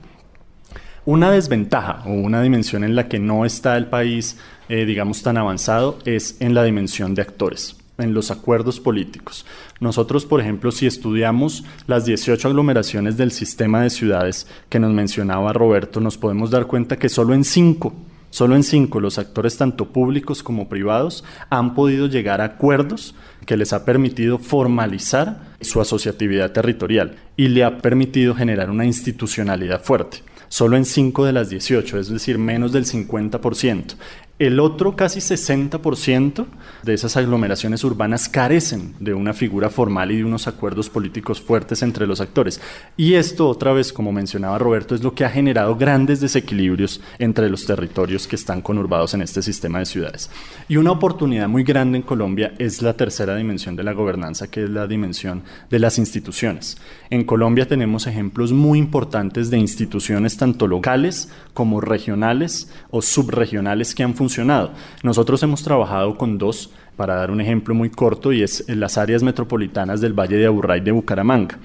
Una desventaja o una dimensión en la que no está el país, eh, digamos, tan avanzado, es en la dimensión de actores, en los acuerdos políticos. Nosotros, por ejemplo, si estudiamos las dieciocho aglomeraciones del sistema de ciudades que nos mencionaba Roberto, nos podemos dar cuenta que solo en cinco Solo en cinco los actores, tanto públicos como privados, han podido llegar a acuerdos que les ha permitido formalizar su asociatividad territorial y le ha permitido generar una institucionalidad fuerte. Solo en cinco de las dieciocho, es decir, menos del cincuenta por ciento. El otro casi sesenta por ciento de esas aglomeraciones urbanas carecen de una figura formal y de unos acuerdos políticos fuertes entre los actores. Y esto, otra vez, como mencionaba Roberto, es lo que ha generado grandes desequilibrios entre los territorios que están conurbados en este sistema de ciudades. Y una oportunidad muy grande en Colombia es la tercera dimensión de la gobernanza, que es la dimensión de las instituciones. En Colombia tenemos ejemplos muy importantes de instituciones tanto locales como regionales o subregionales que han funcionado. Nosotros hemos trabajado con dos, para dar un ejemplo muy corto, y es en las áreas metropolitanas del Valle de Aburrá y de Bucaramanga.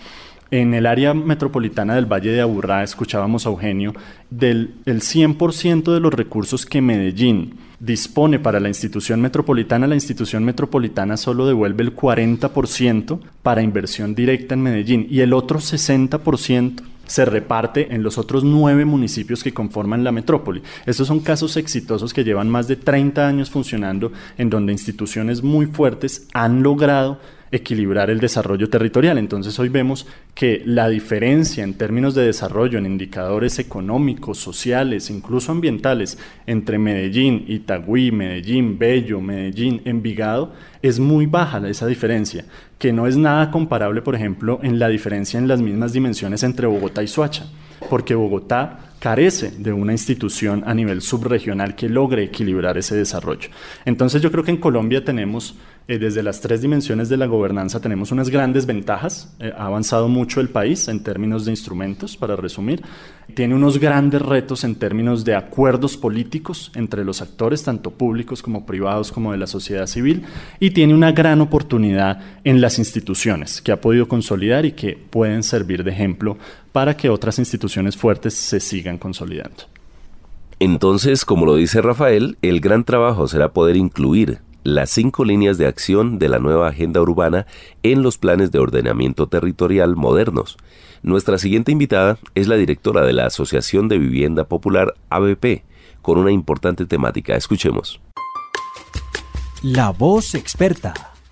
En el área metropolitana del Valle de Aburrá, escuchábamos a Eugenio, del el cien por ciento de los recursos que Medellín dispone para la institución metropolitana, la institución metropolitana solo devuelve el cuarenta por ciento para inversión directa en Medellín y el otro sesenta por ciento se reparte en los otros nueve municipios que conforman la metrópoli. Estos son casos exitosos que llevan más de treinta años funcionando, en donde instituciones muy fuertes han logrado equilibrar el desarrollo territorial. Entonces hoy vemos que la diferencia en términos de desarrollo, en indicadores económicos, sociales, incluso ambientales, entre Medellín, Itagüí, Medellín, Bello, Medellín, Envigado, es muy baja esa diferencia, que no es nada comparable, por ejemplo, en la diferencia en las mismas dimensiones entre Bogotá y Soacha, porque Bogotá carece de una institución a nivel subregional que logre equilibrar ese desarrollo. Entonces yo creo que en Colombia tenemos, eh, desde las tres dimensiones de la gobernanza, tenemos unas grandes ventajas. Eh, ha avanzado mucho el país en términos de instrumentos, para resumir. Tiene unos grandes retos en términos de acuerdos políticos entre los actores, tanto públicos como privados, como de la sociedad civil, y tiene una gran oportunidad en las instituciones que ha podido consolidar y que pueden servir de ejemplo para que otras instituciones fuertes se sigan consolidando. Entonces, como lo dice Rafael, el gran trabajo será poder incluir las cinco líneas de acción de la nueva agenda urbana en los planes de ordenamiento territorial modernos. Nuestra siguiente invitada es la directora de la Asociación de Vivienda Popular A V P, con una importante temática. Escuchemos. La voz experta.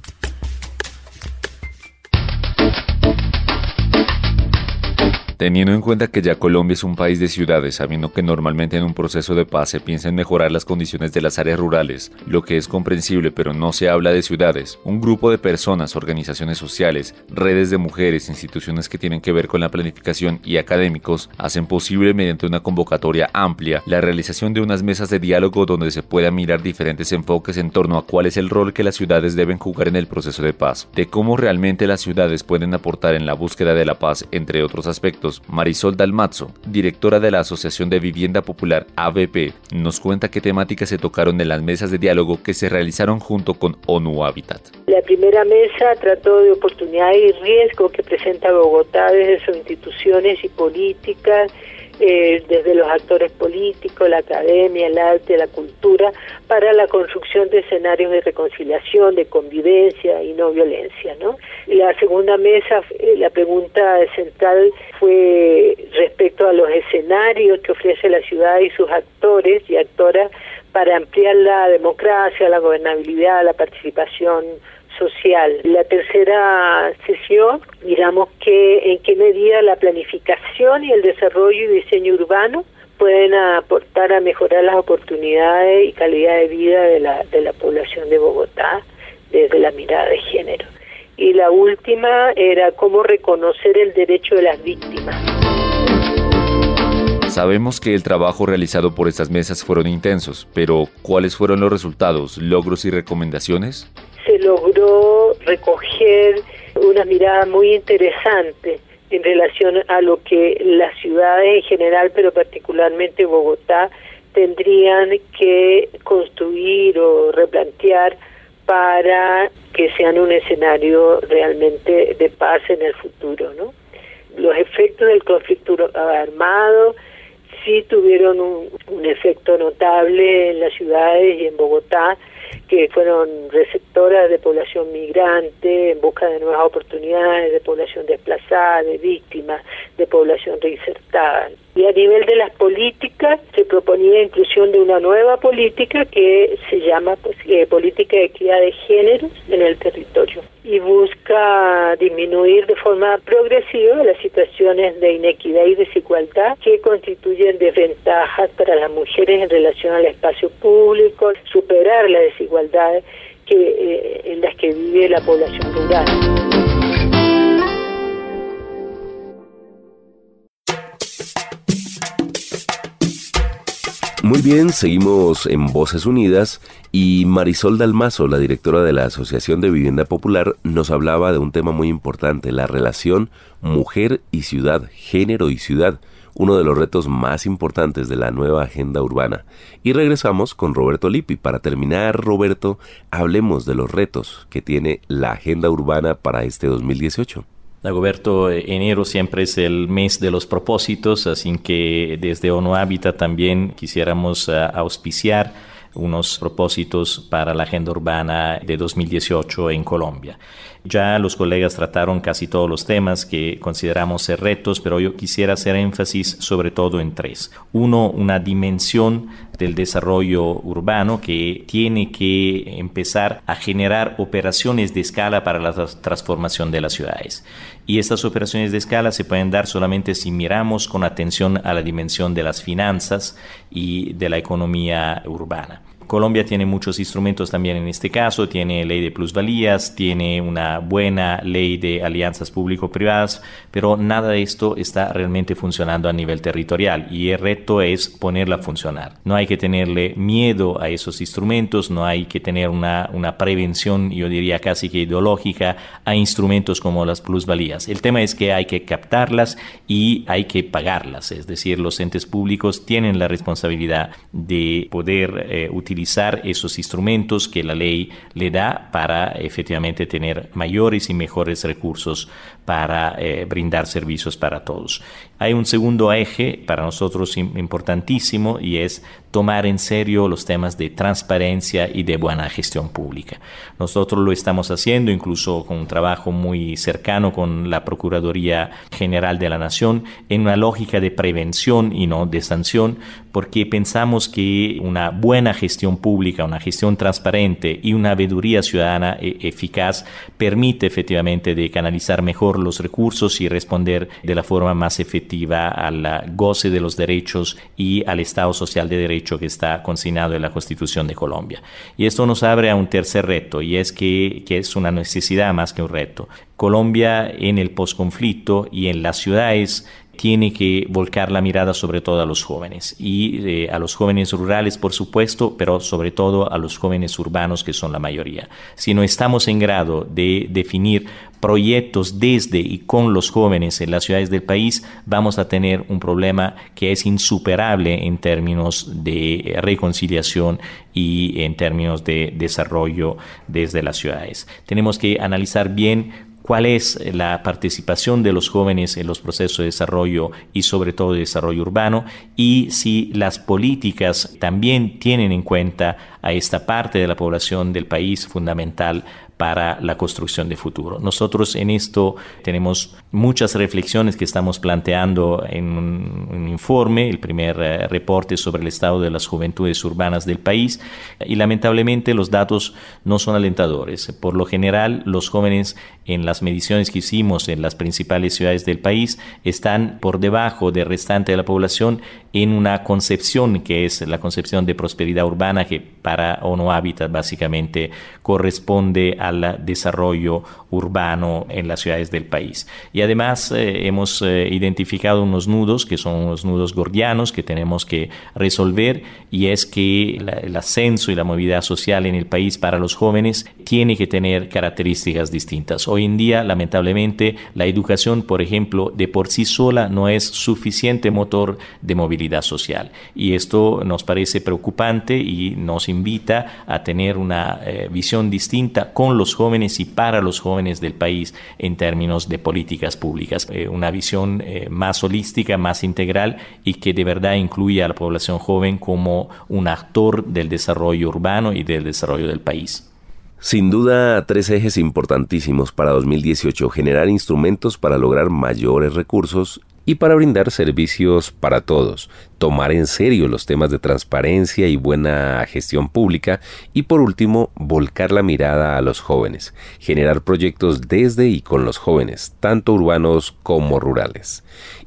Teniendo en cuenta que ya Colombia es un país de ciudades, sabiendo que normalmente en un proceso de paz se piensa en mejorar las condiciones de las áreas rurales, lo que es comprensible, pero no se habla de ciudades, un grupo de personas, organizaciones sociales, redes de mujeres, instituciones que tienen que ver con la planificación y académicos, hacen posible mediante una convocatoria amplia la realización de unas mesas de diálogo donde se pueda mirar diferentes enfoques en torno a cuál es el rol que las ciudades deben jugar en el proceso de paz, de cómo realmente las ciudades pueden aportar en la búsqueda de la paz, entre otros aspectos. Marisol Dalmazzo, directora de la Asociación de Vivienda Popular A V P, nos cuenta qué temáticas se tocaron en las mesas de diálogo que se realizaron junto con ONU Habitat. La primera mesa trató de oportunidades y riesgos que presenta Bogotá desde sus instituciones y políticas, eh, desde los actores políticos, la academia, el arte, la cultura, para la construcción de escenarios de reconciliación, de convivencia y no violencia, ¿no? La segunda mesa, la pregunta central fue respecto a los escenarios que ofrece la ciudad y sus actores y actoras para ampliar la democracia, la gobernabilidad, la participación social. La tercera sesión, miramos que en qué medida la planificación y el desarrollo y diseño urbano pueden aportar a mejorar las oportunidades y calidad de vida de la, de la población de Bogotá desde la mirada de género. Y la última era cómo reconocer el derecho de las víctimas. Sabemos que el trabajo realizado por estas mesas fueron intensos, pero ¿cuáles fueron los resultados, logros y recomendaciones? Se logró recoger una mirada muy interesante en relación a lo que las ciudades en general, pero particularmente Bogotá, tendrían que construir o replantear para que sean un escenario realmente de paz en el futuro, ¿no? Los efectos del conflicto armado sí tuvieron un, un efecto notable en las ciudades y en Bogotá, que fueron receptoras de población migrante en busca de nuevas oportunidades, de población desplazada, de víctimas, de población reinsertada. Y a nivel de las políticas se proponía inclusión de una nueva política que se llama pues, eh, política de equidad de géneros en el territorio y busca disminuir de forma progresiva las situaciones de inequidad y desigualdad que constituyen desventajas para las mujeres en relación al espacio público, superar las desigualdades que, eh, en las que vive la población rural. Muy bien, seguimos en Voces Unidas y Marisol Dalmazzo, la directora de la Asociación de Vivienda Popular, nos hablaba de un tema muy importante, la relación mujer y ciudad, género y ciudad, uno de los retos más importantes de la nueva agenda urbana. Y regresamos con Roberto Lippi. Para terminar, Roberto, hablemos de los retos que tiene la agenda urbana para este dos mil dieciocho. Dagoberto, enero siempre es el mes de los propósitos, así que desde ONU Habitat también quisiéramos uh, auspiciar unos propósitos para la agenda urbana de dos mil dieciocho en Colombia. Ya los colegas trataron casi todos los temas que consideramos ser retos, pero yo quisiera hacer énfasis sobre todo en tres. Uno, una dimensión del desarrollo urbano que tiene que empezar a generar operaciones de escala para la transformación de las ciudades. Y estas operaciones de escala se pueden dar solamente si miramos con atención a la dimensión de las finanzas y de la economía urbana. Colombia tiene muchos instrumentos también en este caso, tiene ley de plusvalías, tiene una buena ley de alianzas público-privadas, pero nada de esto está realmente funcionando a nivel territorial y el reto es ponerla a funcionar. No hay que tenerle miedo a esos instrumentos, no hay que tener una, una prevención, yo diría casi que ideológica, a instrumentos como las plusvalías. El tema es que hay que captarlas y hay que pagarlas, es decir, los entes públicos tienen la responsabilidad de poder eh, utilizar utilizar esos instrumentos que la ley le da para efectivamente tener mayores y mejores recursos para eh, brindar servicios para todos. Hay un segundo eje para nosotros importantísimo y es tomar en serio los temas de transparencia y de buena gestión pública. Nosotros lo estamos haciendo incluso con un trabajo muy cercano con la Procuraduría General de la Nación en una lógica de prevención y no de sanción, porque pensamos que una buena gestión pública, una gestión transparente y una veeduría ciudadana e- eficaz permite efectivamente de canalizar mejor los recursos y responder de la forma más efectiva al goce de los derechos y al Estado social de derecho que está consignado en la Constitución de Colombia. Y esto nos abre a un tercer reto, y es que, que es una necesidad más que un reto. Colombia en el posconflicto y en las ciudades tiene que volcar la mirada sobre todo a los jóvenes y eh, a los jóvenes rurales, por supuesto, pero sobre todo a los jóvenes urbanos que son la mayoría. Si no estamos en grado de definir proyectos desde y con los jóvenes en las ciudades del país, vamos a tener un problema que es insuperable en términos de reconciliación y en términos de desarrollo desde las ciudades. Tenemos que analizar bien cuál es la participación de los jóvenes en los procesos de desarrollo y sobre todo de desarrollo urbano, y si las políticas también tienen en cuenta a esta parte de la población del país fundamental para la construcción de futuro. Nosotros en esto tenemos muchas reflexiones que estamos planteando en un, un informe, el primer eh, reporte sobre el estado de las juventudes urbanas del país, y lamentablemente los datos no son alentadores. Por lo general, los jóvenes en las mediciones que hicimos en las principales ciudades del país están por debajo del restante de la población en una concepción que es la concepción de prosperidad urbana, que para ONU Habitat básicamente corresponde al desarrollo urbano en las ciudades del país. Y además eh, hemos eh, identificado unos nudos que son unos nudos gordianos que tenemos que resolver, y es que la, el ascenso y la movilidad social en el país para los jóvenes tiene que tener características distintas. Hoy en día, lamentablemente, la educación, por ejemplo, de por sí sola no es suficiente motor de movilidad social, y esto nos parece preocupante y nos invita a tener una eh, visión distinta con los jóvenes y para los jóvenes del país en términos de políticas públicas, eh, una visión eh, más holística, más integral, y que de verdad incluya a la población joven como un actor del desarrollo urbano y del desarrollo del país. Sin duda, tres ejes importantísimos para dos mil dieciocho: generar instrumentos para lograr mayores recursos y para brindar servicios para todos, tomar en serio los temas de transparencia y buena gestión pública, y por último, volcar la mirada a los jóvenes, generar proyectos desde y con los jóvenes, tanto urbanos como rurales.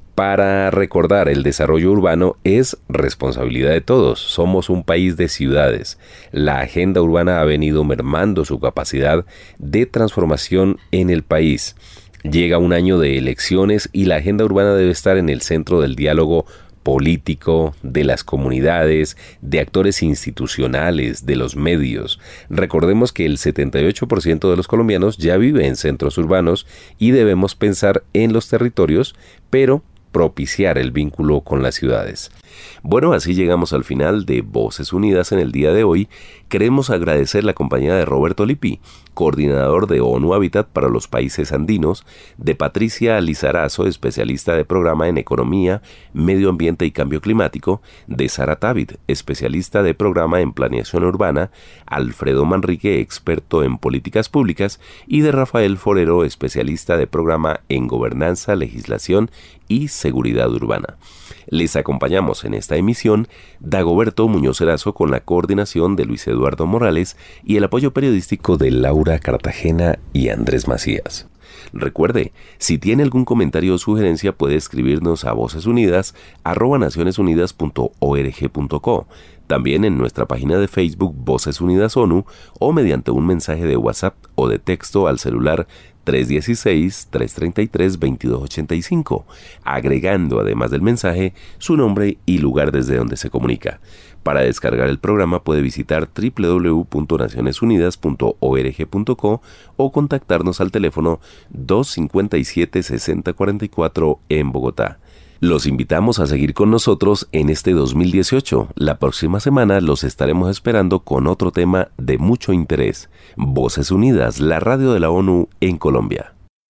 Para recordar, el desarrollo urbano es responsabilidad de todos. Somos un país de ciudades. La agenda urbana ha venido mermando su capacidad de transformación en el país. Llega un año de elecciones y la agenda urbana debe estar en el centro del diálogo político, de las comunidades, de actores institucionales, de los medios. Recordemos que el setenta y ocho por ciento de los colombianos ya vive en centros urbanos y debemos pensar en los territorios, pero propiciar el vínculo con las ciudades. Bueno, así llegamos al final de Voces Unidas en el día de hoy. Queremos agradecer la compañía de Roberto Lippi, coordinador de ONU Habitat para los países andinos, de Patricia Lizarazo, especialista de programa en Economía, Medio Ambiente y Cambio Climático, de Sara Tavid, especialista de programa en Planeación Urbana, Alfredo Manrique, experto en políticas públicas, y de Rafael Forero, especialista de programa en Gobernanza, Legislación y Seguridad Urbana. Les acompañamos en esta emisión Dagoberto Muñoz Erazo con la coordinación de Luis Eduardo Morales y el apoyo periodístico de Laura Cartagena y Andrés Macías. Recuerde, si tiene algún comentario o sugerencia puede escribirnos a vocesunidas arroba nacionesunidas punto org punto co, también en nuestra página de Facebook Voces Unidas ONU o mediante un mensaje de WhatsApp o de texto al celular tres uno seis, tres tres tres, dos dos ocho cinco, agregando además del mensaje su nombre y lugar desde donde se comunica. Para descargar el programa puede visitar doble u doble u doble u punto nacionesunidas punto org punto co o contactarnos al teléfono dos cinco siete, seis cero cuatro cuatro en Bogotá. Los invitamos a seguir con nosotros en este dos mil dieciocho. La próxima semana los estaremos esperando con otro tema de mucho interés. Voces Unidas, la radio de la ONU en Colombia.